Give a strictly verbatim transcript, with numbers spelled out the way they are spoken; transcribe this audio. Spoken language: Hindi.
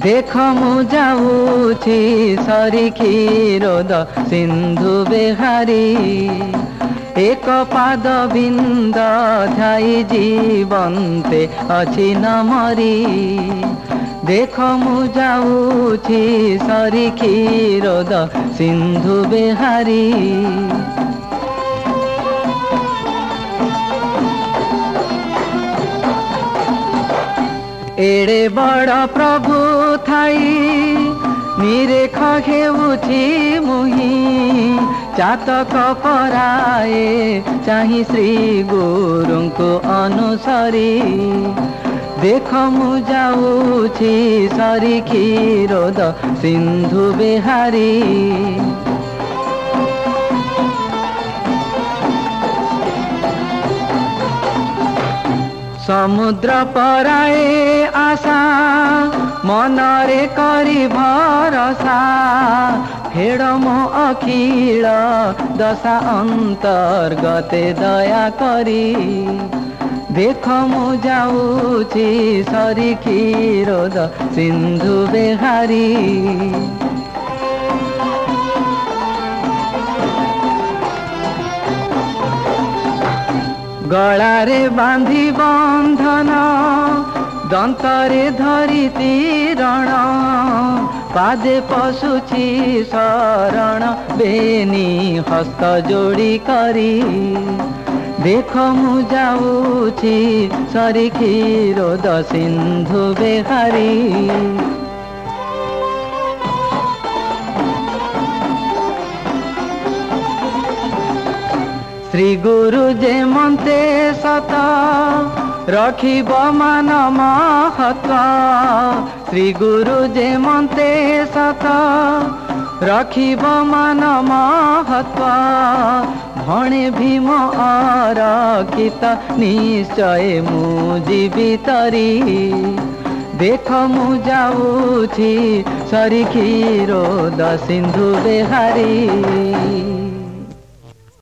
देख मु जाऊछि सरी क्षीरोद सिंधु बेहारी एक पाद बिंद ध्याई जीवंते अछि न मरी देख मु जाऊछि सरी क्षीरोद सिंधु बेहारी एड़े बड़ प्रभु थाई निरेख घेउछि मुही चातक पराए चाहि श्री गुरु को अनुसरी देख मु जाऊछि सरी क्षीरोद सिंधु बेहारी समुद्र पराए आशा मनरे करी भरसा फेड़ मो अखिल दशा अंतर्गते दया करी देख मु जाऊछि सरी क्षीरोद सिंधु बेहारी गलारे बांधी बंधन दंतरे धरी तीरण पादे पशुछि शरण बेनी हस्त जोड़ी करी देख मु जाऊछि सरी क्षीरोद सिंधु बेहारी श्री गुरु जे मन्ते सत रखिब मान महत्व श्री गुरु जे मन्ते सत रखिब मान महत्व भणे भीम अरखित निश्चय मु जीवितरी देख मु जाऊछि सरी क्षीरोद सिंधु बेहारी।